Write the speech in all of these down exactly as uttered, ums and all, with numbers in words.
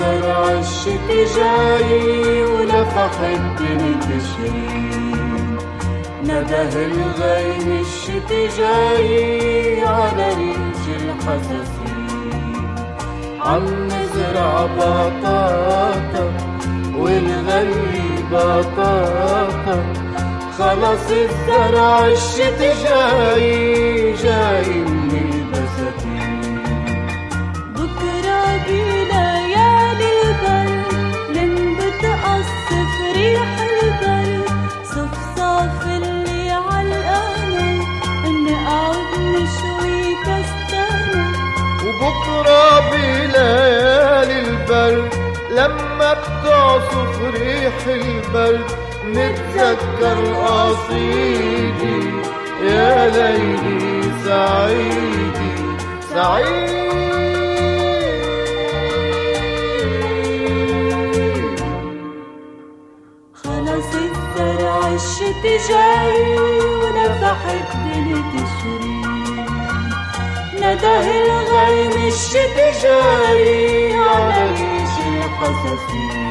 زرع الشتي جاي ولفح الدنيا تشرين، نده الغيم الشتي جاي على ريش الحساسين. عم نزرع بطاطا والغلي بطاطا، خلص الزرع الشتي جاي جاي من البساتين. بكرة بليالي البرد ننبت قصف ريح البرد، صفصاف اللي عالقنا نقعد نشوي كستانة. وبكرة بليالي البرد لما بتعصف ريح البرد، نتذكر قصيدي يا ليلي سعيدي سعيد. خلص الزرع الشتي جاي ونفح الدنيا تشرين، نده الغيم الشتي جاي على ريش الحساسين.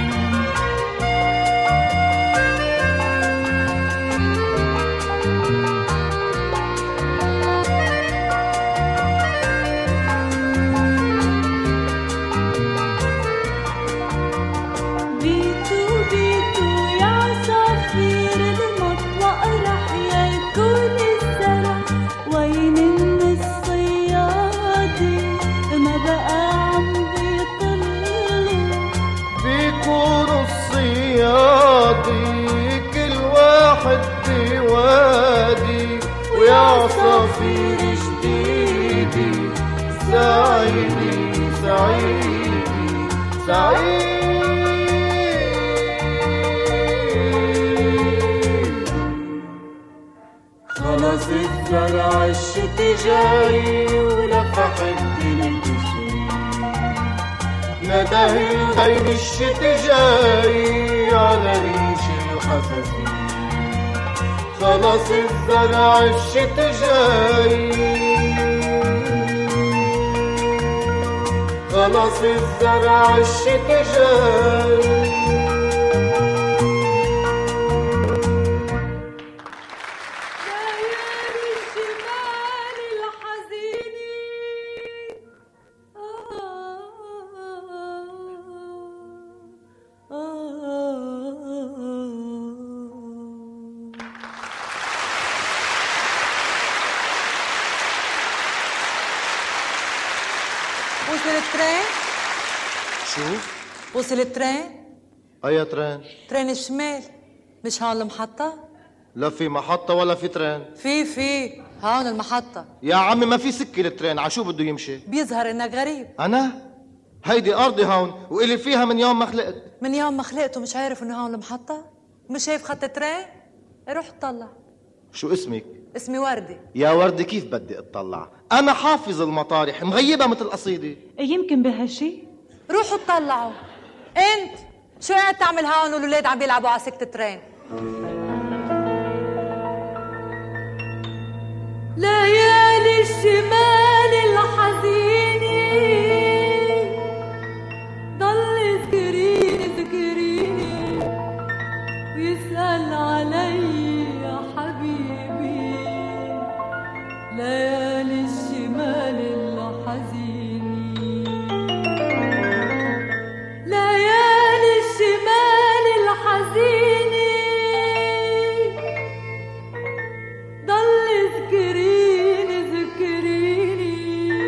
صفير جديدي سعيدي سعيدي سعيد. خلص الزرع الشتي جاي ولفح الدنيا تشرين، نده الغيم الشتي جاي على ريش الحساسين. خلص الزرع الشتي جاي، خلص الزرع الشتي جاي. وصل الترين؟ شو؟ وصل الترين؟ أي ترين؟ ترين الشمال، مش هون المحطة؟ لا في محطة ولا في ترين. في في هون المحطة. يا عمي ما في سكة الترين، عشو بده يمشي؟ بيظهر انك غريب. أنا؟ هيدي أرضي هون وإلي فيها من يوم ما خلقت. من يوم ما خلقت ومش عارف انه هون المحطة؟ مش شايف خط الترين؟ روح اطلع. شو اسمك؟ اسمي وردة. يا وردة كيف بدي اطلع؟ أنا حافظ المطارح مغيبة مثل قصيدة. يمكن بهالشي. روحوا اطلعوا. انت شو قاعد تعمل هون والولاد عم بيلعبوا على سكة الترين؟ ليالي الشمال الحزينة ضل ذكريني ذكريني ويسأل علي يا حبيبي. ليالي الشمال الحزينة، ليالي الشمال الحزينة ضل ذكريني ذكريني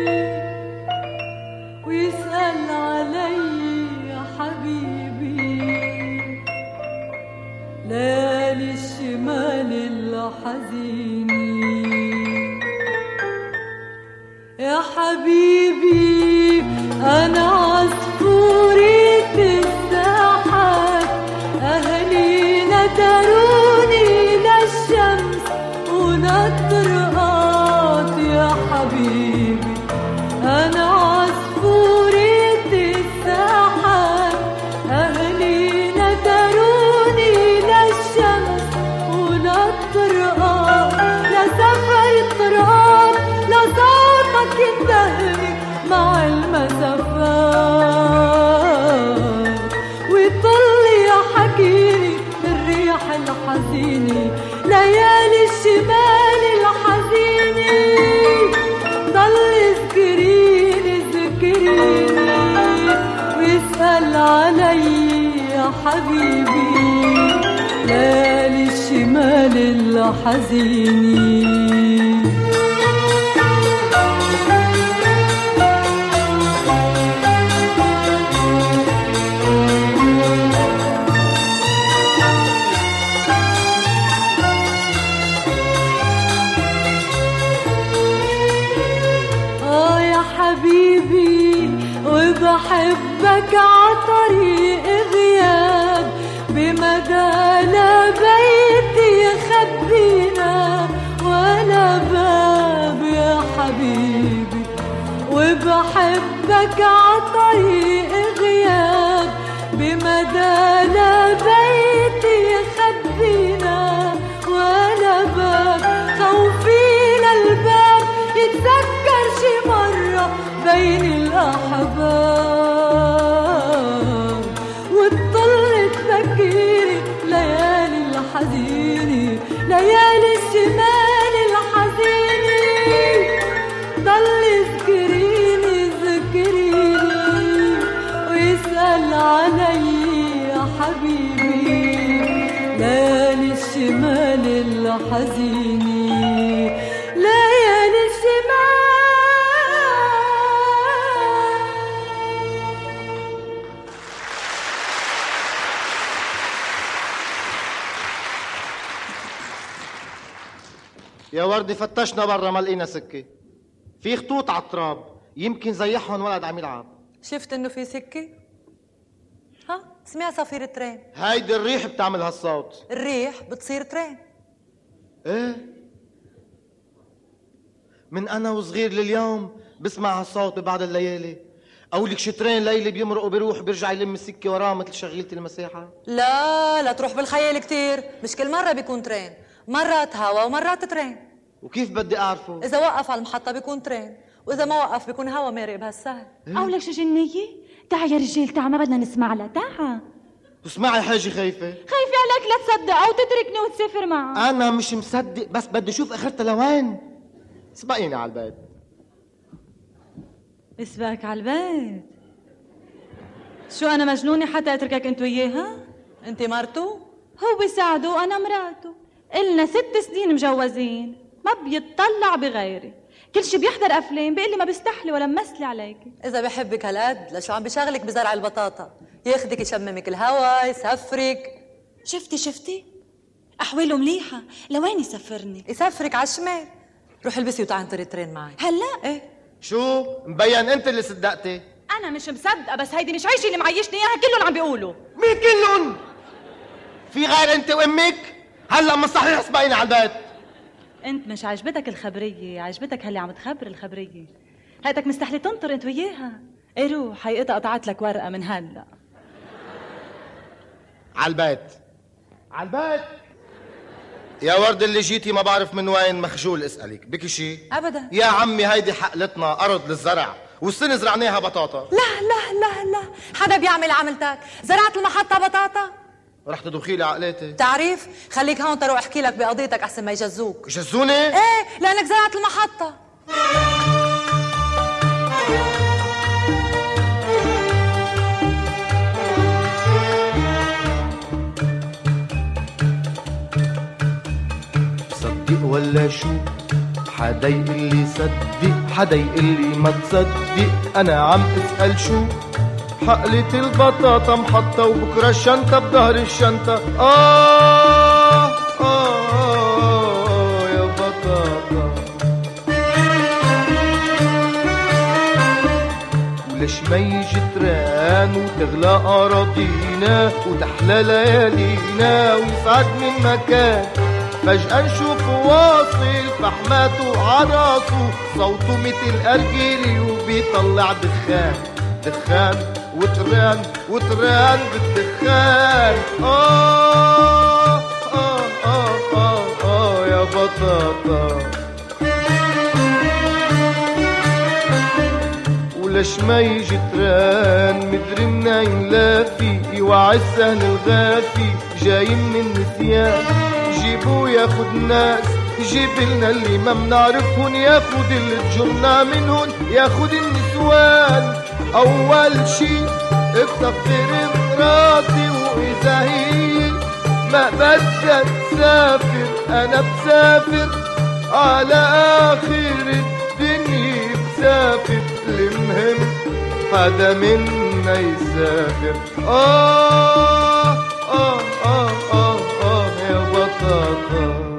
ويسأل علي يا حبيبي. ليالي الشمال الحزينة يا حبيبي. أنا عصفورة الساحات، أهلي ندروني للشمس ونطرقات يا حبيبي. أنا عصفورة الساحات، أهلي ندروني للشمس ونطرقات. لا سفر الطرقات لا صوتك يندهني مع المسافات. الحزين. آه يا حبيبي وبحبك عطريق غياب بمدى لا بيتي يخبينا ولا باب يا حبيبي، وبحبك عطريق غياب بمدى لا بيتي يخبينا ولا باب، خوفينا الباب يتذكر شي مرة بين الأحباب، وتضل تفكري ليالي الحزينة ليالي الشمال الحزينة، ضل ذكريني ذكريني ويسأل علي يا حبيبي ليالي الشمال الحزينة ليالي الشمال. يا وردي فتشنا برا ما لقينا سكة، في خطوط على التراب يمكن زيحهم ولد عم يلعب. شفت انه في سكة؟ ها سمع صفير ترين. هيدي الريح بتعمل هالصوت. الريح بتصير ترين. ايه من انا وصغير لليوم بسمع هالصوت ببعض الليالي، اقول لك شي ترين ليلي بيمرق وبيروح بيرجع يلم السكة وراه مثل شغيلة المساحة. لا لا تروح بالخيال كتير، مش كل مرة بيكون ترين، مرات هوا ومرات ترين. وكيف بدي اعرفه؟ إذا وقف على المحطة بيكون ترين، وإذا ما وقف بيكون هوا مارق بهالسهل. أقولك شو جنية؟ تعا يا رجال تعا ما بدنا نسمع لها، تعا. اسمعي حاجة خايفة. خايفة عليك لا تصدق أو تتركني وتسافر معها. أنا مش مصدق بس بدي أشوف آخرتها لوين. سبقيني على البيت. اسبقك على البيت؟ شو أنا مجنونة حتى أتركك أنت وياها؟ أنت مرته؟ هو بيساعده وأنا مراته، إلنا ست سنين مجوزين، ما بيتطلع بغيري، كل شي بيحضر أفلام بيقول لي ما بيستحلي ولا ممثلي عليكي. إذا بحبك هالقد لشو عم بشغلك بزرع البطاطا؟ ياخدك يشممك الهوا يسفرك. شفتي شفتي؟ أحواله مليحة، لوين يسفرني؟ يسفرك على الشمال. روح البسي وتعي انطري الترين معي. هلا؟ ايه شو؟ مبين أنت اللي صدقتي. أنا مش مصدقة بس هيدي مش عيشي اللي معيشني إياها كلهم عم بيقولوا. مين كلهم؟ في غير أنت وأمك؟ هلا مصحيح سبقيني على البيت. أنت مش عجبتك الخبرية، عجبتك هاللي عم تخبر الخبرية. هيدك مستحلي تنطر أنت وياها. إيه روح هيقطع قطعت لك ورقة من هلا. على البيت. على البيت. يا ورد اللي جيتي ما بعرف من وين، مخجول اسألك، بكي شي؟ أبدا. يا عمي هيدي حقلتنا أرض للزرع والسنة زرعناها بطاطا. لا لا لا لا، حدا بيعمل عملتك. زرعت المحطة بطاطا. رح تدوخي لي عقلاتي. تعريف خليك هون تروح احكي لك بقضيتك احسن ما يجزوك. يجزوني؟ ايه لانك زرعت المحطة. صدق ولا شو؟ حدا يقول لي صدق، حدا يقول لي ما تصدق، انا عم اسأل شو؟ حقلة البطاطا محطة وبكرة الشنطة بظهر الشنطة. آه آه آه يا بطاطا. وليش ما يجي تران وتغلى أراضينا وتحلى ليالينا ويصعد من مكان، فجأة نشوف واصل فحماته عراسه صوته مثل أرجيلي وبيطلع دخان دخان وتران وتران بالدخان. آه آه آه آه آه يا بطاطا. وليش ما يجي تران مدري منين لافي يوعي السهل الغافي جاي من النسيان، جيبوا ياخد ناس جيب لنا اللي ما منعرفهن، ياخد اللي تجرنا منهن ياخد النسوان. أول شي افتقر مراتي وإذا هي ما بدك تسافر انا بسافر على اخر الدنيا بسافر المهم حدا منا يسافر. آه آه آه آه آه يا بطاطا.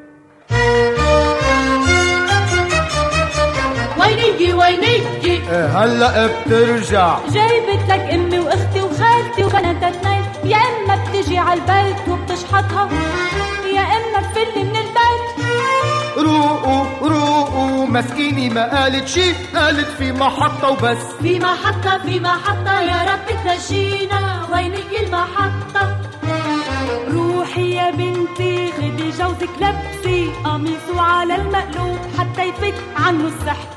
وينيجي وينيجي هلأ بترجع جايبت لك امي واختي وخالتي وبناتها اثنين، يا اما بتجي عالبيت وبتشحطها يا اما بفلي من البيت. روقوا روقوا مسكيني ما قالت شي، قالت في محطة وبس. في محطة في محطة يا رب تنجينا، وينيجي المحطة. روحي يا بنتي خدي جوزك لبسي قميصه على المقلوب حتى يفك عنه السحر.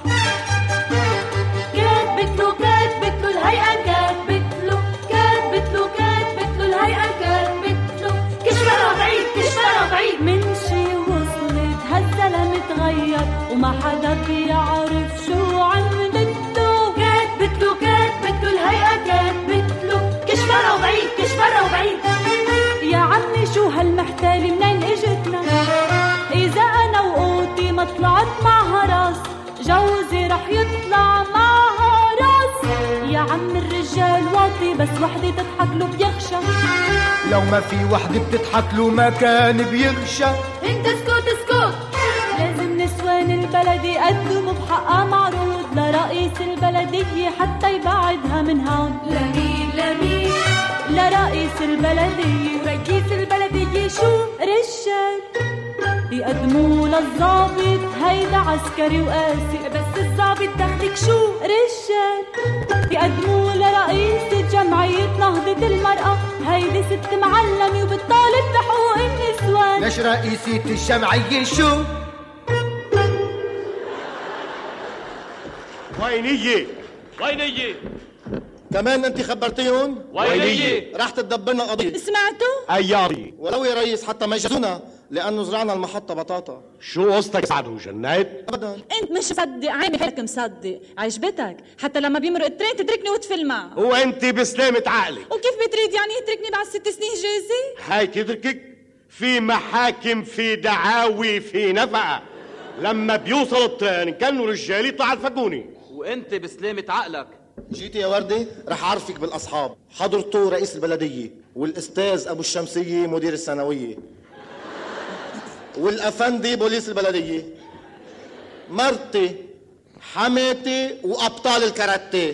كاتبت له كاتبت له الهيئة كاتبت له كاتبت له كاتبت له الهيئة كاتبت له كشفرة بعيد كشفرة بعيد. من شي وصلت هالزلمة تغير وما حدا بيعرف شو عملته. كاتبت له كاتبت له الهيئة كاتبت له كشفرة وبعيد كشفرة وبعيد. يا عمي شو هالمحتالي منين اجتنا؟ إذا أنا وقوتي ما طلعت معها راس جوزي رح يطلع معها راس. يا عم الرجال واطي بس وحدة تضحك له بيخشى، لو ما في وحدة بتضحك له ما كان بيغشى. انت اسكت اسكت. لازم نسوان البلد يقدموا بحقها معروض لرئيس البلدية حتى يبعدها من هون. لمين لمين لرئيس البلدية. رئيس البلدية شو؟ رجال يقدموا للضابط هيدا عسكري وقاسي، بس الضابط تاخدك شو؟ رجال يقدموا لرئيس جمعية نهضة المرأة هيدي ست معلمة وبتطالب بحقوق النسوان. ليش رئيسية الجمعية شو؟ وينية وينية كمان انت خبرتيهم؟ وينية رح تدبرنا قضية. سمعتوا؟ أياري ولو يا ريس حتى ما يجازونا لانه زرعنا المحطة بطاطا. شو قصتك سعدو جنيت؟ ابدا. انت مش مصدق عامل حالك مصدق عجبتك حتى لما بيمرق الترين تتركني وتفل معه. وانت بسلامة عقلك وكيف بتريد يعني يتركني بعد ست سنين جازي؟ هاي تدركك في محاكم في دعاوي في نفقة. لما بيوصل الترين كانوا رجال يطلع الفقوني. وانت بسلامة عقلك جيتي يا وردة رح اعرفك بالاصحاب. حضرته رئيس البلدية والاستاذ ابو الشمسية مدير الثانوية والافندي بوليس البلدية، مرتي حماتي وابطال الكاراتيه.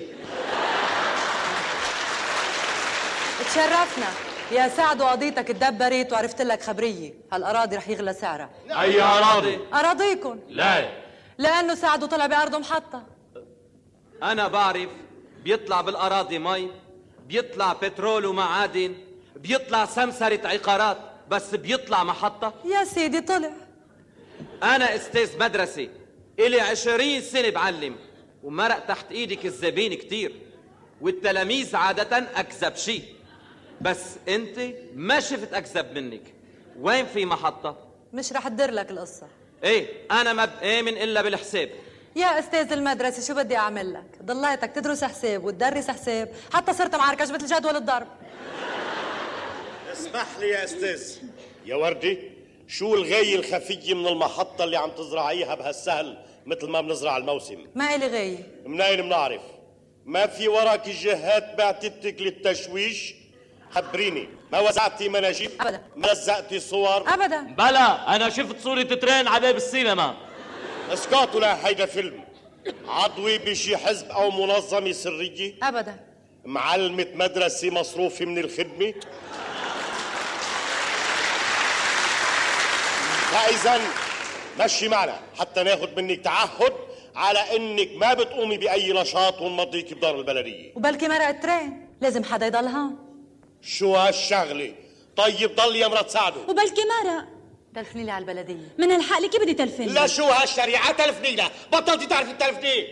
تشرفنا يا سعد وقضيتك اتدبرت وعرفت لك خبريه. هالاراضي رح يغلى سعرها. أي أراضي؟ اراضيكم. لا لانه سعد طلع بارضه محطه. انا بعرف بيطلع بالاراضي مي، بيطلع بترول ومعادن، بيطلع سمسرة عقارات، بس بيطلع محطة. يا سيدي طلع. انا استاذ مدرسة الي عشرين سنة بعلم ومرق تحت ايدك الزبين كتير والتلاميذ عادة اكذب شي، بس انت ما شفت اكذب منك. وين في محطة؟ مش رح تدير لك القصه. ايه انا ما بآمن الا بالحساب. يا استاذ المدرسه شو بدي اعمل لك؟ ضليتك تدرس حساب وتدرس حساب حتى صرت معركش مثل جدول الضرب. اسمح لي يا استاذ. يا وردي شو الغاية الخفية من المحطة اللي عم تزرعيها بهالسهل مثل ما بنزرع الموسم؟ ما إلي غاية. منين بنعرف؟ ما في وراك جهات بعتتك للتشويش؟ خبريني، ما وزعتي مناجيب؟ أبدا. ما لزقتي صور؟ أبدا. بلا أنا شفت صورة ترين على باب السينما. اسكاتوا، لا هيدا فيلم. عضوي بشي حزب أو منظمة سرية؟ أبدا. معلمة مدرسة مصروفة من الخدمة؟ فإذا مشي معنا حتى ناخد منك تعهد على انك ما بتقومي باي نشاط ونمضيك بدار البلديه. وبلكي مرق الترين لازم حدا يضل هون. شو هالشغله؟ طيب ضل يا مرات سعدو. وبلكي مرق. تلفني لي على البلديه. من الحق لي كيف بدي تلفني؟ لا شو هالشريعه تلفني لها، بطلتي تعرفي تلفني.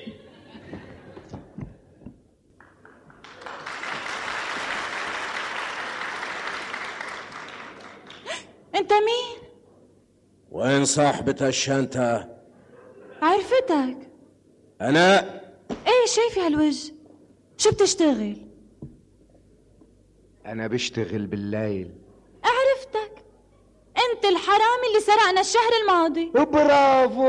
انت مين؟ وين صاحبة الشنطة؟ عرفتك. أنا؟ ايه شايفة هالوجه. شو بتشتغل؟ أنا بشتغل بالليل. عرفتك. انت الحرامي اللي سرقنا الشهر الماضي. برافو.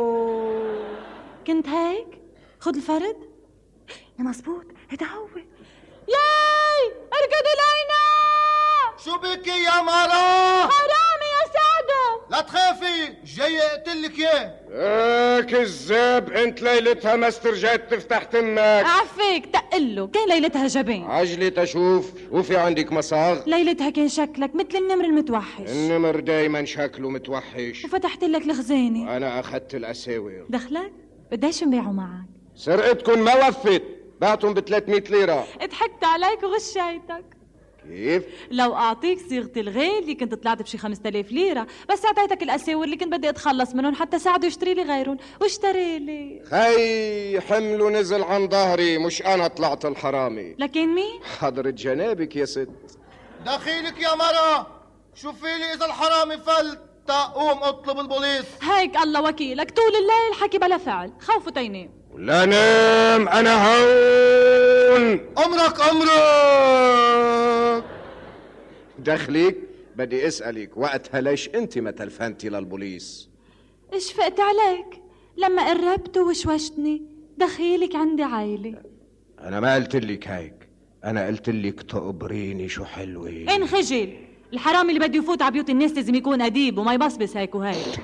كنت هيك؟ خد الفرد. يا مزبوط، هيدا هو. ياي اركض الينا. شو بك يا مرا؟ حرامي يا سعدو. لا تخافي، جاي اقتلك اياه. اه كذاب، انت ليلتها ما استرجعت تفتح تمك. عفيك تقله، كان ليلتها جبين. عجلي تشوف، شوفي عندك مصاغ. ليلتها كان شكلك مثل النمر المتوحش. النمر دايما شكله متوحش. وفتحت لك الخزانة وانا اخذت الاساور. دخلك؟ قديش نبيعوا معك؟ سرقتكم ما وفت، بعتهم ب ثلاثمية ليرة. ضحكت عليك وغشيتك. كيف؟ لو اعطيك صيغة الغالي كنت طلعت بشي خمسة آلاف ليرة، بس اعطيتك الاساور اللي كنت بدي اتخلص منهم حتى ساعده يشتري لي غيرهم، واشتري لي. خي حمله نزل عن ظهري، مش انا طلعت الحرامي. لكن مين؟ حضرة جنابك يا ست. دخيلك يا مرا، شوفي لي اذا الحرامي فلت، قوم اطلب البوليس. هيك الله وكيلك، طول الليل حكي بلا فعل، خوفه تينام. لا نام، انا هون. امرك امرك. دخلك بدي اسالك وقتها ليش انت ما تلفنتي للبوليس؟ اشفقت عليك لما قربت وشوشتني. دخيلك عندي عايلة. انا ما قلت لك هيك، انا قلت لك تقبريني شو حلوه. انخجل، الحرامي اللي بده يفوت على بيوت الناس لازم يكون اديب وما يبصبص هيك وهيك.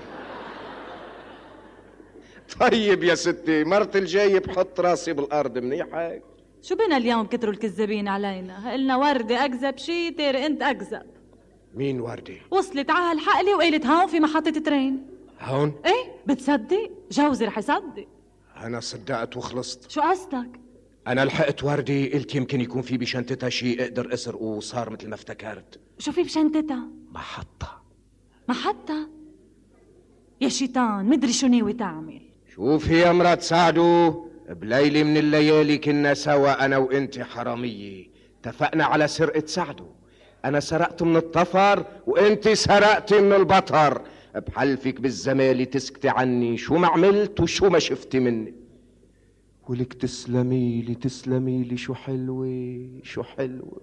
طيب يا ستي، مرت الجاي بحط راسي بالارض منيح هيك. شو بنا اليوم كتروا الكذابين علينا؟ قلنا وردة أكذب شي، تير أنت أكذب. مين وردة؟ وصلت عها الحقلي وقالت هون في محطة ترين. هون؟ ايه بتصدق؟ جوزي رح يصدق. أنا صدقت وخلصت. شو قصدك؟ أنا لحقت وردة، قلت يمكن يكون في بشنطتها شي أقدر أسرقه وصار مثل ما افتكرت. شو في بشنطتها؟ محطة. محطة؟ يا شيطان، مدري شو ناوي تعمل. شوفي يا مرات سعدو، بليلة من الليالي كنا سوا أنا وإنتي حرامية، اتفقنا على سرقة سعدو. أنا سرقت من الطفر وإنتي سرقتي من البطر. بحلفك بالزمالي تسكتي عني شو ما عملت وشو ما شفتي مني. ولك تسلمي لي تسلمي لي، شو حلوة شو حلوة.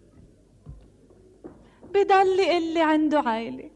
بضل يقلي عنده عائلة.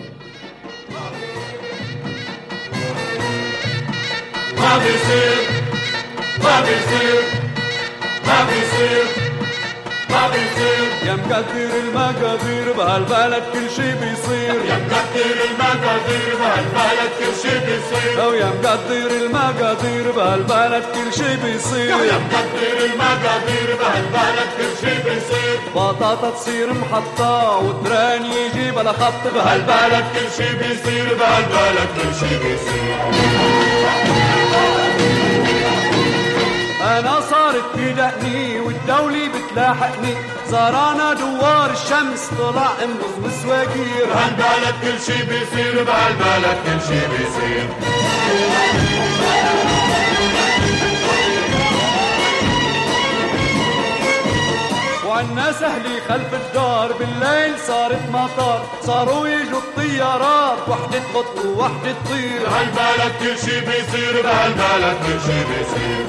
ما بيصير ما بيصير ما بيصير ما بيصير. يا مقدر المقادير بهالبلد كل شي بيصير. يا مقدر المقادير بهالبلد كل شي بيصير. أو يا مقدر المقادير بهالبلد كل شي بيصير. يا مقدر المقادير بهالبلد كل شي بيصير. بطاطا تصير محطة وتران يجي بلا خط. بهالبلد كل شي بيصير. بهالبلد كل شي بيصير. أنا صارت بدقني والدولة بتلاحقني. زرانا دوار الشمس طلع امبز وسواقير. بهالبلد كل شي بيصير. بهالبلد كل شي بيصير. وعنا سهلي خلف الدار بالليل صارت مطار. صاروا يجوا الطيارات وحدة تخط ووحدة تطير. بهالبلد كل شي بيصير. بهالبلد كل شي بيصير.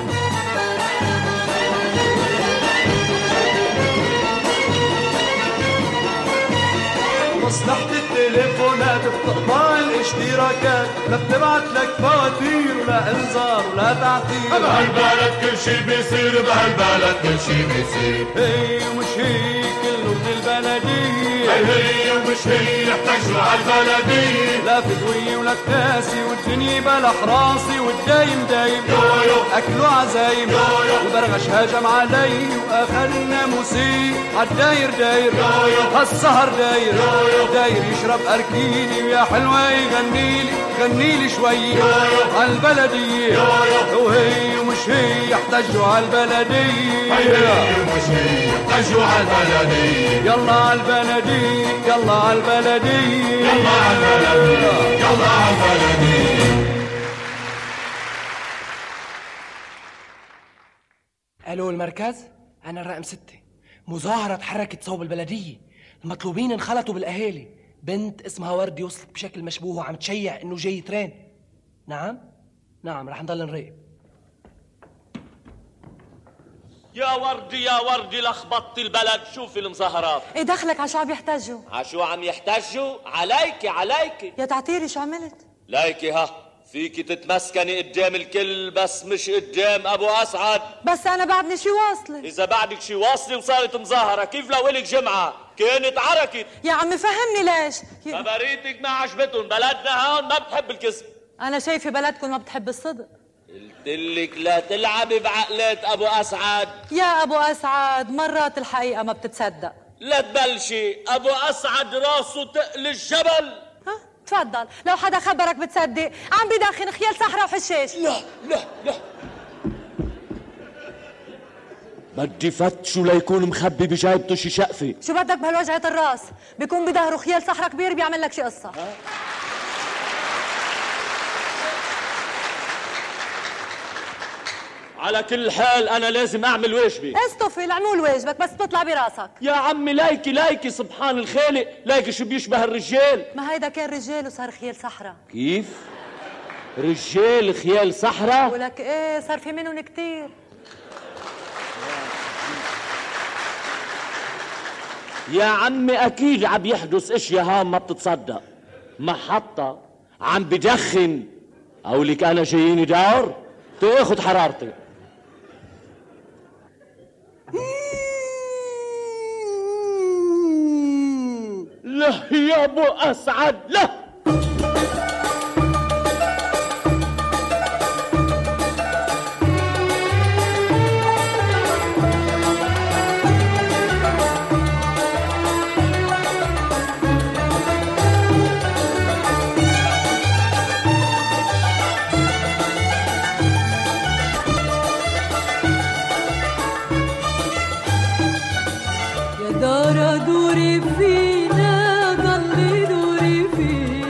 مصلحة التليفونات بتقطع الاشتراكات. لا بتبعت لك فواتير ولا انذار ولا تعطير. بهالبلد كل شي بيصير. بهالبلد كل شي بيصير. هي ومش هي كله من البلدية. هي هي ومش هي احتجوا عالبلدية. لا فدوية ولا كاسي والدنيا بلا حراسي. والدايم دايم يويو اكلوا عزايم. يويو وبرغش هاجم علي واخذنا موسيقى. عالداير داير يويو هالسهر داير يويو داير يشرب أركيني. ويا حلوة يغنيلي غنيلي شوي عالبلدية. وهي ومش هي احتجوا عالبلدية. هي هي ومش هي احتجوا عالبلدية. يلا عالبلدية يلا عالبلدية يلا عالبلدية يلا عالبلدية. الو المركز، انا الرقم ستة. مظاهرة تحركت صوب البلدية. المطلوبين انخلطوا بالاهالي. بنت اسمها وردي وصلت بشكل مشبوه وعم تشيع انه جاي ترين. نعم نعم رح نضل نراقب. يا وردي يا وردي لخبطت البلد. شوفي المظاهرات. ايه دخلك على شو عم يحتاجوا؟ عشو عم يحتاجوا؟ عليكي عليكي يا تعتيري شو عملت؟ ليكي ها فيكي تتمسكني قدام الكل بس مش قدام ابو اسعد. بس انا بعدني شي واصله. اذا بعدك شي واصله وصارت مظاهره كيف لو الك جمعه كانت عركت. يا عمي فهمني ليش. خبريتك ما عجبتهم. بلدنا هون ما بتحب الكذب. انا شايفه بلدكم ما بتحب الصدق. قلتلك لا تلعبي بعقلات ابو اسعد. يا ابو اسعد مرات الحقيقه ما بتتصدق. لا تبلشي. ابو اسعد راسه تقل الجبل. ها تفضل. لو حدا خبرك بتصدق. عم بدخن خيال صحراء وحشاش. لا لا لا بدي فتشو ليكون مخبي بجايبته شي شقفه. شو بدك بهالوجعة الراس؟ بيكون بظهره خيال صحراء كبير بيعمل لك شي قصه. على كل حال انا لازم اعمل واجبي. استفل اعمل واجبك بس تطلع براسك. يا عمي ليكي ليكي سبحان الخالق ليكي شو بيشبه الرجال. ما هيدا كان رجال وصار خيال صحراء. كيف؟ رجال خيال صحراء؟ ولك ايه صار في منهم كتير. يا عمي اكيد عم يحدث اشياء هام ما بتتصدق. محطة عم بدخن اقولك انا جاييني دار تاخد حرارتي. لا يا ابو اسعد لا. دارة دوري فينا ضلي دوري فينا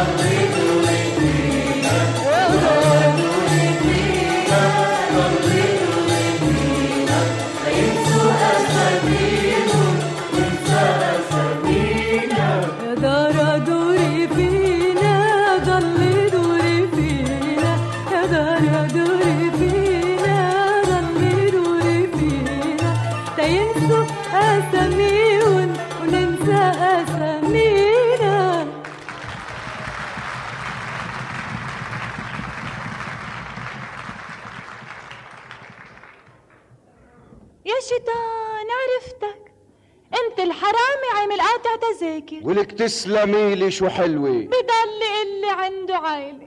ولك تسلمي لي شو حلوة. بضل اللي عنده عائلة.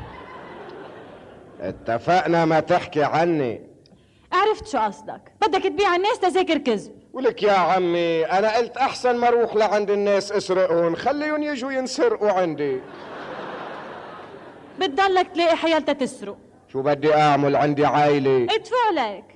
اتفقنا ما تحكي عني. عرفت شو قصدك، بدك تبيع الناس تذاكر كذب. ولك يا عمي انا قلت احسن ما اروح لعند الناس اسرقهم، خليهم يجوا ينسرقوا عندي. بتضلك تلاقي حيالتها تسرق. شو بدي اعمل، عندي عائلة. ادفع لك.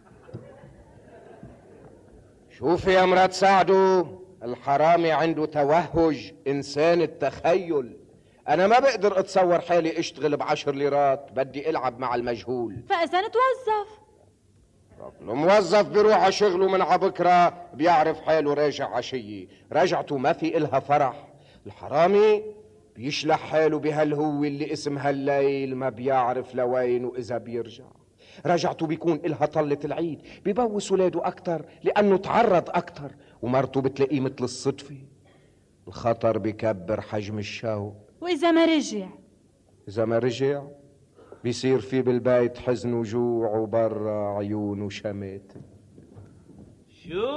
شوفي يا مرات سعدو، الحرامي عنده توهج إنسان التخيل. أنا ما بقدر أتصور حالي أشتغل بعشر ليرات، بدي ألعب مع المجهول. فإذا نتوظف. الموظف بيروح على شغله من عبكرة بيعرف حاله راجع عشية، رجعته ما في إلها فرح. الحرامي بيشلح حاله بهالهو اللي اسم هالليل ما بيعرف لوين وإذا بيرجع. رجعته بيكون إلها طلة العيد، بيبوس ولاده أكتر لأنه تعرض أكتر، ومرته بتلاقيه مثل الصدفة. الخطر بيكبر حجم الشوق. وإذا ما رجع؟ إذا ما رجع بيصير في بالبيت حزن وجوع وبرا عيون وشمات. شو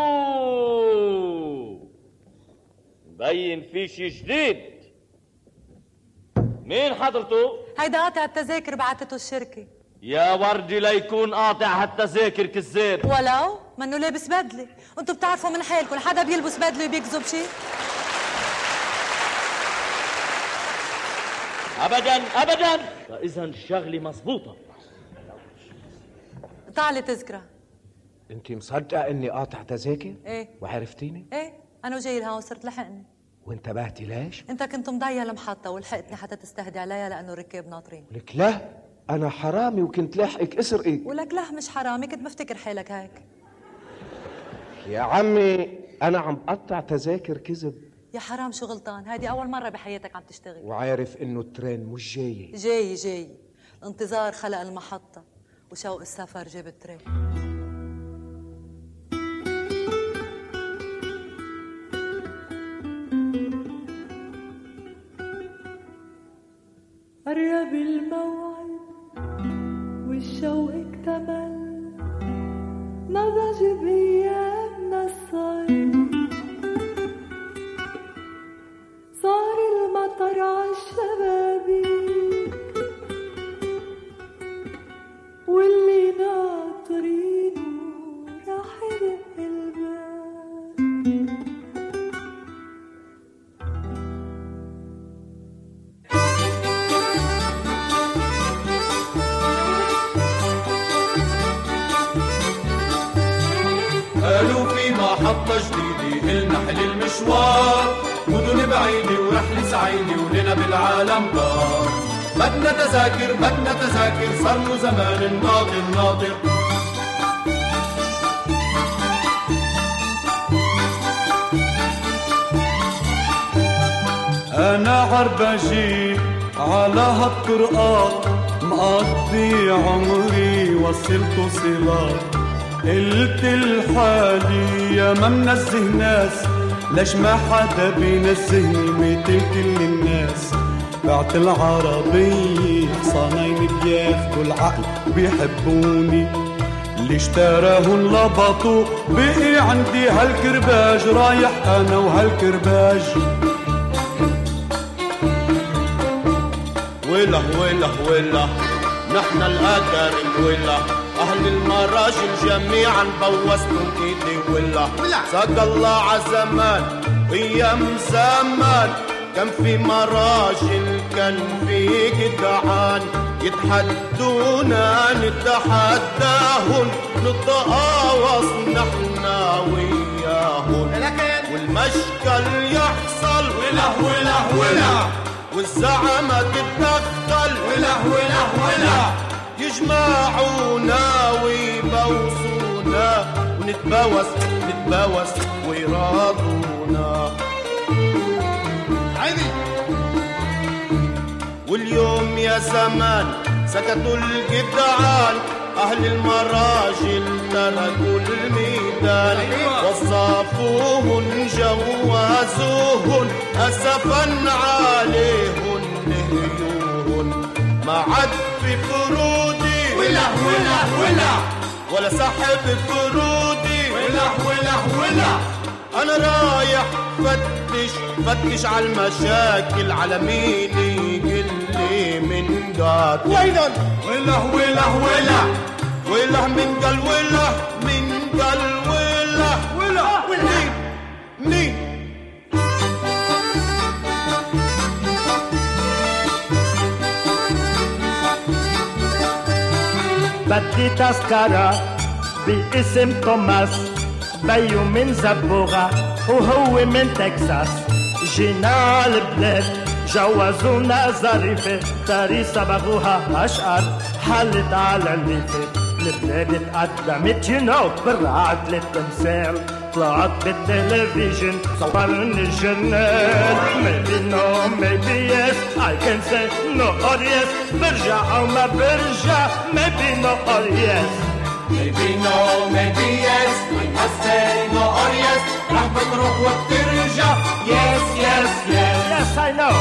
مبين في شي جديد؟ مين حضرته؟ هيدا قاطع التذاكر بعتته الشركة. يا وردي ليكون قاطع هالتذاكر كذاب. ولو منه لابس بدله، وانتم بتعرفوا من حالكم حدا بيلبس بدله وبيكذب شيء؟ ابدا ابدا. فاذا الشغله مزبوطه. تعالي تذكره. انت مصدقه اني قاطع تذاكر؟ ايه. وعرفتيني؟ ايه، انا وجاي لهون وصرت لحقني. وانتبهتي ليش؟ انت كنت مضيع المحطه ولحقتني حتى تستهدي عليها لانه الركاب ناطرين. لك لا، انا حرامي وكنت لاحقك اسرقك. ولك لا مش حرامي، كنت مفتكر حالك هيك. يا عمي انا عم بقطع تذاكر كذب. يا حرام شو غلطان، هيدي اول مره بحياتك عم تشتغل. وعارف انه الترين مش جاي. جاي جاي، الانتظار خلق المحطه وشوق السفر جاب الترين. قرب الموعد والشوق اكتمل، نضج بأيامنا الصيف، صار المطر عالشبابيك واللي ناطرينه راح يدق الباب. قالوا في محطة جديدة إلنا حل المشوار، مدن بعيدة ورحلة سعيدة ولنا بالعالم دار. بدنا تذاكر بدنا تذاكر، صار له زمان الناطر ناطر. أنا عربجي على هالطرقات، مقضي عمري وصلت صلات. قلت لحالي يا ما منزه ناس، ليش ما حدا بينزهني مثل كل الناس. بعت العربية حصانين بياخدوا العقل وبيحبوني، اللي اشتراهن لبطوا بقي عندي هالكرباج. رايح انا وهالكرباج، وله وله وله نحن الأكارم وله أهل المراجل جميعا بوستم إيدي ولا ساق الله عزمان أيام زمان. كان في مراجل كان في جدعان يتحدونا نتحداهن، نتقاوص نحنا وياهن والمشكل يحصل وله وله وله والزعمة تتدخل وله وله وله يجمعونا ويبوسونا ونتبوس نتبوس ويراضونا عيني. واليوم يا زمان سكتوا الجدعان، أهل المراجل تركوا الميدان، وصفوهن جوازوهن أسفا عليهن نهيوهن، ما عد في فرودي وله وله وله ولا سحب فرودي وله وله وله. أنا رايح فتش فتش على المشاكل، على مين يقلي من قاد وينن وله وله وله وله من قال وله من قال وله وله مين مين بدي تذكرة باسم توماس، بيو من زبوغة وهو من تكساس، جينا على البلاد جوزونا ظريفة، تاري صبغوها أشقر حلت على الليفة، البلاد اتقدمت يو نو برعت للتمثال، طلعت بالتلفزيون صورني الجرنال، maybe no maybe yes I can say no or yes، برجع أو ما برجع maybe no or yes maybe no maybe yes I must say no or yes، رح بتروح وبترجع yes yes yes yes I know.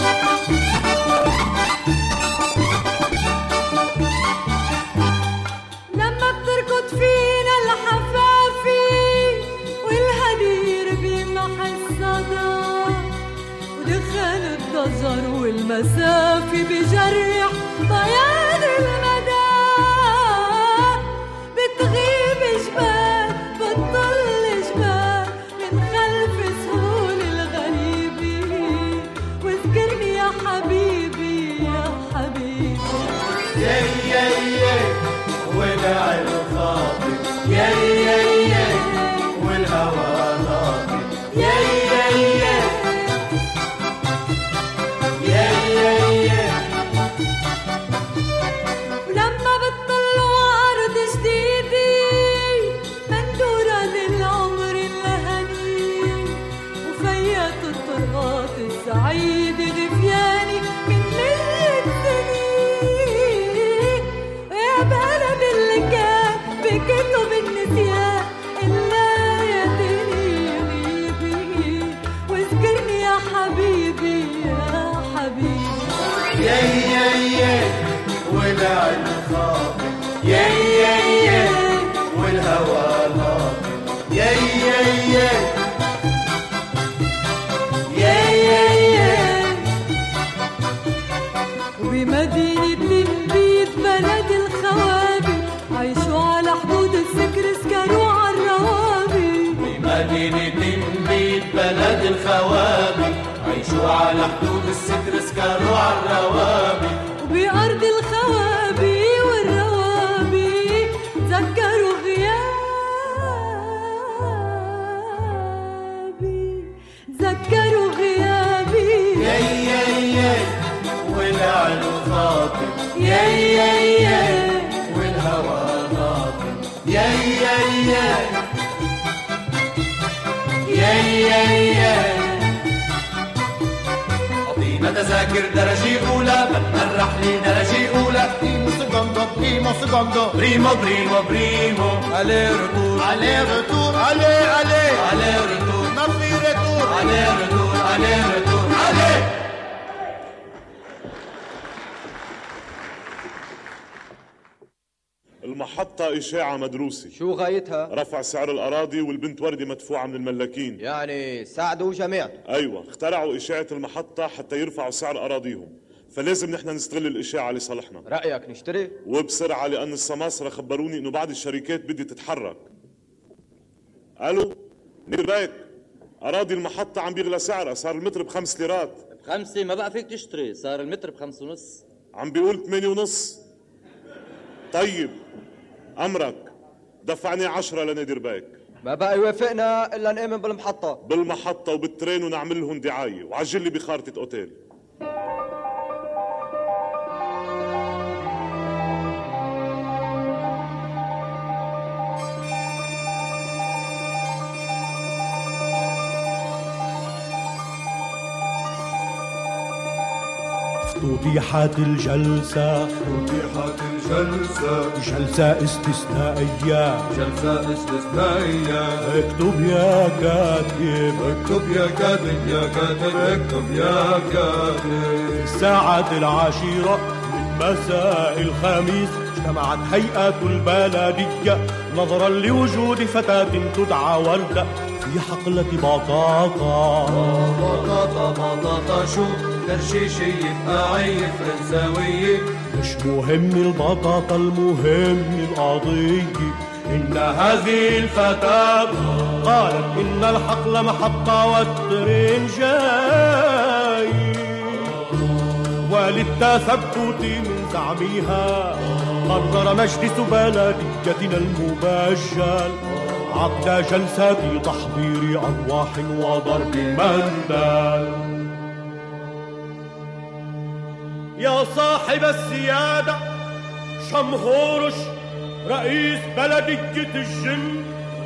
لما بتركض فينا الحفافي والهدير بمحل صدى، ودخان الضجر والمسافي بجرح بياض المدى، بتغيب جبال بتطل جبال من خلف سهول الغريبي، واذكرني يا حبيبي يا حبيبي يا يا يا وداع الخاطر يا يا يا والهوى ناطر يا يا يا يا يا يا. ولما بتطلوا عرض جديدي مندورة للعمر الهني، وفيات الطرقات السعيدة غفياني من مية سنين، ويا بقلب اللي كان بكتب النسيان إلا يديني غيبي، واذكرني يا حبيبي يا حبيبي يا يا يا وداع الخاطر يا يا يا والهوى ناطر يا يا يا يا يا يا. وبمدينة تنبيت بلد الخوابي عايشوا على حدود السكر سكروا عالروابي، بمدينة تنبيت بلد الخوابي عيشوا على حدود الستر سكروا عالروابي، وبأرض الخوابي والروابي تذكروا غيابي تذكروا غيابي يا يا يا وداع الخاطر يا يا يا والهوى ناطر يا يا يا يا يا يا. أعطينا تذاكر درجة أولى بدنا الرحلة درجة أولى، بريمو سكوندو بريمو سكوندو بريمو بريمو بريمو علي رتور علي رتور علي علي علي رتور ما في رتور علي رتور علي رتور علي. المحطة إشاعة مدروسة. شو غايتها؟ رفع سعر الأراضي والبنت وردة مدفوعة من الملاكين. يعني ساعدوا جميعا. أيوة، اخترعوا إشاعة المحطة حتى يرفعوا سعر أراضيهم، فلازم نحن نستغل الإشاعة لصالحنا. رأيك نشتري؟ وبسرعة، لأن السماسرة خبروني إنه بعض الشركات بدي تتحرك. ألو، دير بالك، أراضي المحطة عم بيغلى سعرها، صار المتر بخمس ليرات. بخمسة ما بقى فيك تشتري، صار المتر بخمس ونص. عم بيقول ثمانية ونص. طيب أمرك، دفعني عشرة لنادر باك. ما بقى يوافقنا إلا نآمن بالمحطة. بالمحطة وبالترين ونعمل لهم دعاية، وعجل لي بخارطة أوتيل. توضيحات الجلسة توضيحات الجلسة جلسة استثنائية جلسة استثنائية اكتب يا كاتب اكتب يا كاتب يا كاتب اكتب يا كاتب الساعة العاشرة من مساء الخميس اجتمعت هيئة البلدية نظرا لوجود فتاة تدعى وردة في حقلة بطاطا. بطاطا بطاطا شو ترشيشية قاعية فرنساوية مش مهم البطاطا المهم القضية إن هذه الفتاة قالت إن الحقل محطة والترين جاي وللتثبت من زعمها قرر مجلس بلديتنا المبجل عقد جلسة تحضير أرواح وضرب مندل. يا صاحب السيادة شمهورش رئيس بلدية الجن،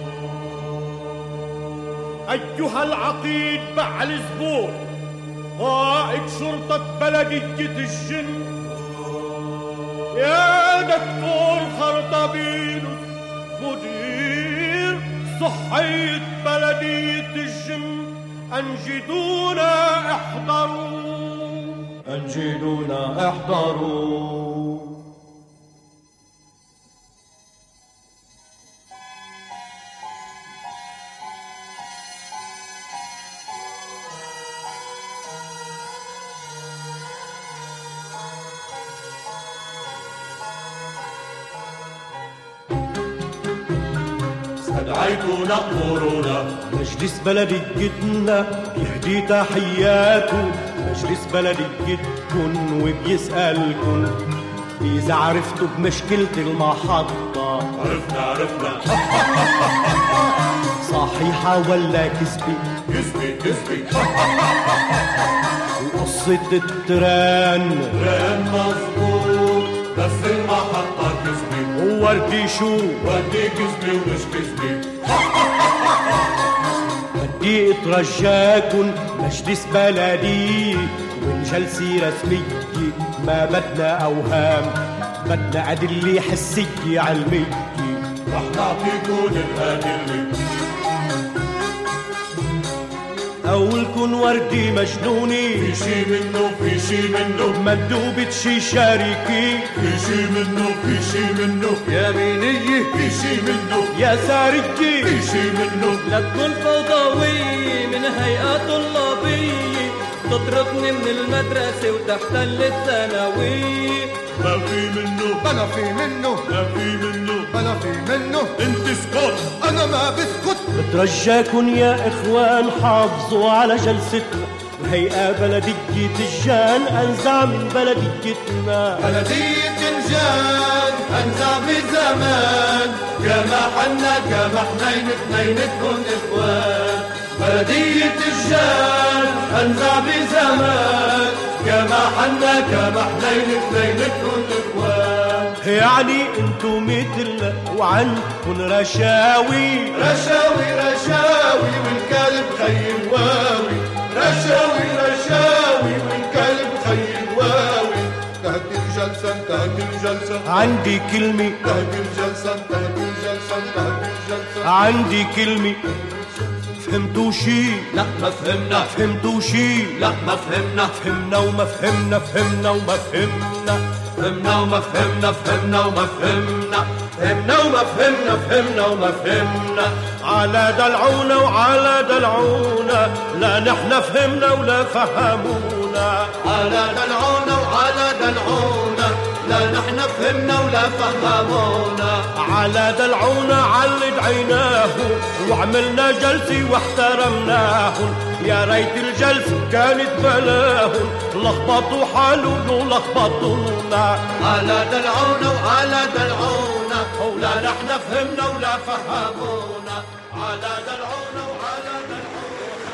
أيها العقيد بعل زبور قائد شرطة بلدية الجن، يا دكتور خرطبيلوس مدير صحية بلدية الجن، أنجدونا احضروا أنجدونا احضروا. استدعيتونا احضرونا مجلس بلديتنا يهدي تحياته، مجلس بلديتكن وبيسألكن إذا عرفتوا بمشكلة المحطة. عرفنا عرفنا صحيحة ولا كذبة؟ كذبة كذبة وقصة التران تران مظبوط بس المحطة كذبة. ووردي شو؟ وردي كذبة ومش كذبة. بدي اترجاكن مجلس بلدي والجلسة رسمية ما بدنا أوهام، بدنا أدلة حسية علمية. رح نعطيكن الأدلة. قولكن وردي مجنوني في شي منه في شي منه مندوبة شي شركة، في شي منه في شي منه يمينية، في شي منه يا سارية، في شي منه لا تكون فوضوية من هيئة طلابية تطردني من المدرسة وتحتل الثانوية. ما في منه أنا في منه ما في منه أنا في منه انت اسكت أنا ما بسكت. بترجاكن يا إخوان حافظوا على جلستنا، الهيئة بلدية الجان أنزع من بلديتنا. بلدية الجان أنزع بزمان كما حنا كما حنين اثنين تكون إخوان. بلدية الجان أنزع بزمان كما حنا كما حنين اثنين تكون إخوان. يعني انتو مثلنا وعندكن رشاوي رشاوي رشاوي والكلب خيل واوي. رشاوي رشاوي والكلب خيل واوي. انتهت الجلسة انتهت الجلسة عندي كلمة. انتهت الجلسة انتهت الجلسة انتهت الجلسة عندي كلمة. فهمتوا شي؟ لا ما فهمنا. فهمتوا شي؟ لا ما فهمنا. فهمنا وما فهمنا فهمنا وما فهمنا فهمنا وما فهمنا فهمنا وما فهمنا فهمنا وما فهمنا فهمنا وما فهمنا. على دلعونا وعلى دلعونا لا نحن فهمنا ولا فهمونا. على دلعونا وعلى دلعونا لا نحن فهمنا ولا فهمونا. على دلعونا على دعيناه وعملنا جلسة واحترمناهم، يا ريت الجلسة كانت بلاهم لخبطوا حالهم ولخبطونا. على دلعونا وعلى دلعونا ولا نحن فهمنا ولا فهمونا. على دلعونا وعلى دلعونا.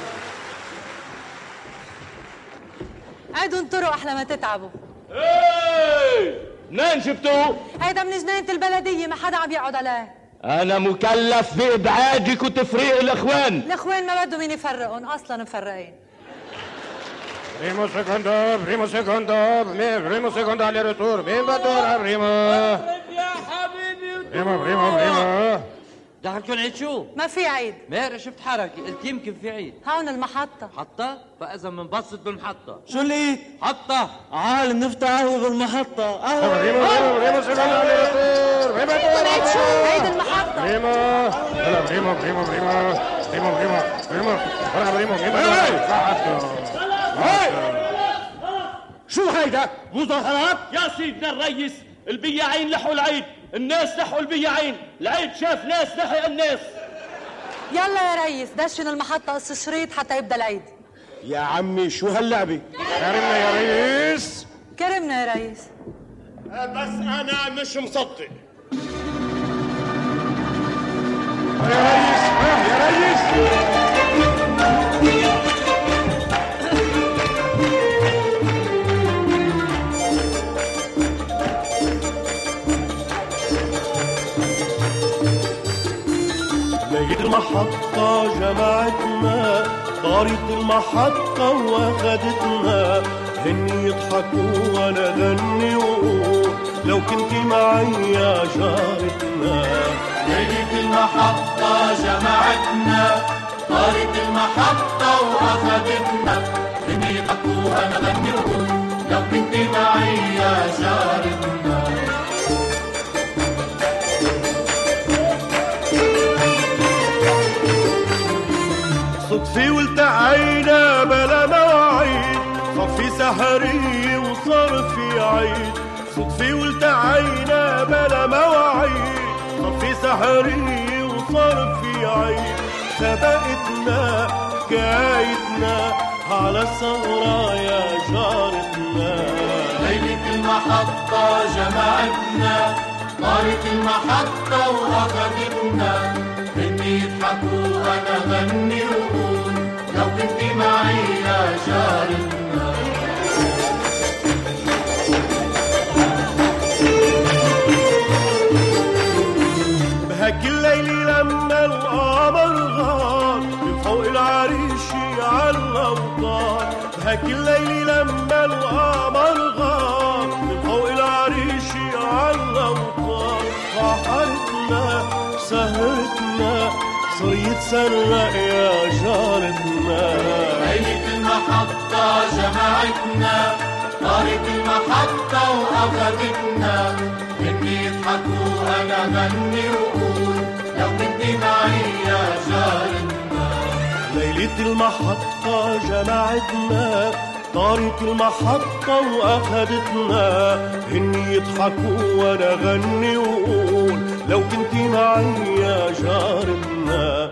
عيدوا انطروا احلى ما تتعبوا. ايه منين جبتوه؟ هيدا من جنينة البلدية ما حدا عم يقعد عليه. أنا مكلف بإبعادك وتفريق الإخوان. الإخوان ما بدهم مين يفرقهم، أصلا مفرقين. Primo, secondo, primo, secondo, primo, secondo alle retour, ben battora, primo. يا حبيبي Primo, primo, primo. دخلتوا العيد شو؟ ما في عيد. ماهر شفت حركة قلت يمكن في عيد. هون المحطة. محطة؟ فإذا منبسط بالمحطة. شو اللي؟ محطة. عال نفتح قهوة بالمحطة. قهوة. Primo, primo, primo, secondo alle retour, ben battora. عيد شو؟ عيد المحطة. Primo, يلا primo, primo, primo, primo, primo, primo, ورقة primo, primo. هاي شو هيدا؟ مظاهرات؟ يا سيدنا الريس البياعين لحوا العيد، الناس لحوا البياعين، العيد شاف ناس لحق الناس. يلا يا ريس دشن المحطة قص شريط حتى يبدا العيد. يا عمي شو هاللعبة؟ كرمنا يا ريس. كرمنا يا ريس. بس أنا مش مصدق. يا ريس يا ريس. لقيت المحطة جمعتنا، طارت المحطة واخدتنا، هني يضحكوا وانا غني وقول لو كنت معي يا جارتنا. لقيت المحطة جمعتنا، طارت المحطة واخدتنا، هني يضحكوا وانا غني وقول لو كنت معي يا جارتنا. صدفي والتقينا بلا مواعيد، صار في سهرية وصار في عيد. صدفي والتقينا بلا مواعيد، صار في سهرية وصار في عيد. سبقتنا حكايتنا على الثورة يا جارتنا. ليلة المحطة جمعتنا، طارت المحطة واخدتنا، هني يضحكوا وانا غني وقول لو كنت معي يا جارتنا. بهاك الليل لما القمر غار من فوق العريشي عالأوطان. بهاك الليل لما القمر غار من فوق العريشي عالأوطان. سحرتنا سهرتنا صار يتسرق يا جارتنا. ليلة المحطة جمعتنا، طارت المحطة واخدتنا، هني يضحكوا وانا غني وقول لو كنت معي يا جارتنا. ليلة المحطة جمعتنا، طارت المحطة واخدتنا، هني يضحكوا وانا غني وقول لو كنت معي يا جارتنا.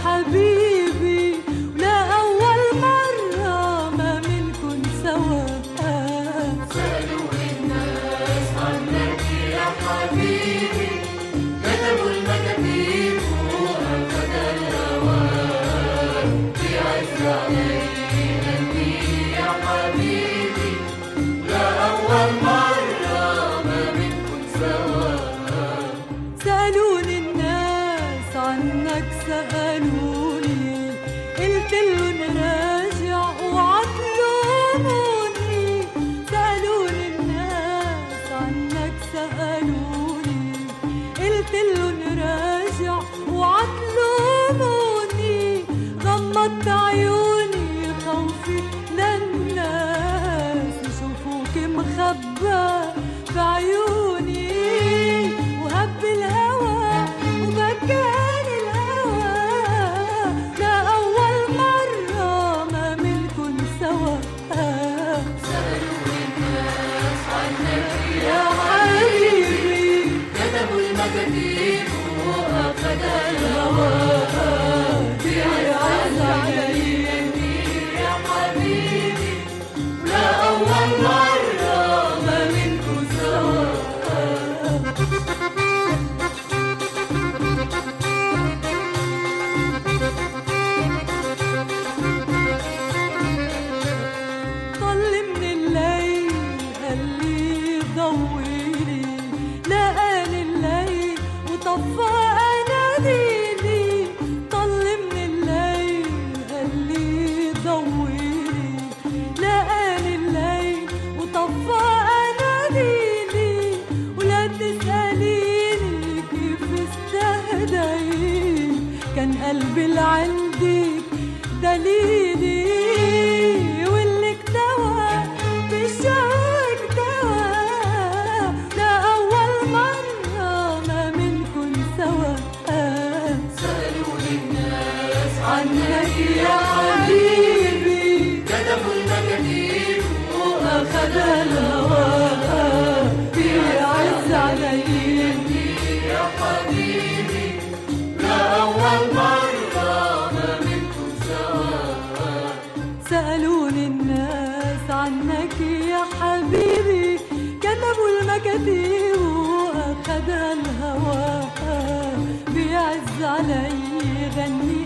حبيبي ولا أول مرة ما منكن سوا. سألوا الناس عنك يا حبيبي كتبوا المكاتيب وأخذ الهوى بعز علينا يا حبيبي لا أول مرة ما منكن سوا. سألوني الناس عنك سألوني قلت لهم راجع وعطلوني. سألوني الناس عنك سألوني قلت لهم راجع وعطلوني. غمضت عيوني خوفي للناس يشوفوك مخبى بعيوني. وهب الهوى وبكاني الهوى لا أول مرة ما منكن سوا. سألوا الناس عنك يا حبيبي كتبوا المكاتيب وأخذ الهوى بعز علينا يا حبيبي لا أول مرة ما منكن سوا. طل من الليل قالي ضويلي لقاني الليل وطفى اناديلي. طل من الليل قالي ضويلي لقاني الليل وطفى اناديلي. ولا تسأليني كيف استهديت كان قلبي اللي عندك دليلي. واللي اكتوى بالشوق اكتوى لا أول مرة ما منكن سوا. سألوا الناس عنك يا حبيبي كتبوا المكاتيب وأخذ الهوى بعز علينا يا حبيبي لا أول مرة ما منكن سوا. سألوني الناس عنك يا حبيبي كتبوا المكاتيب وأخذ الهوى بعز علي غني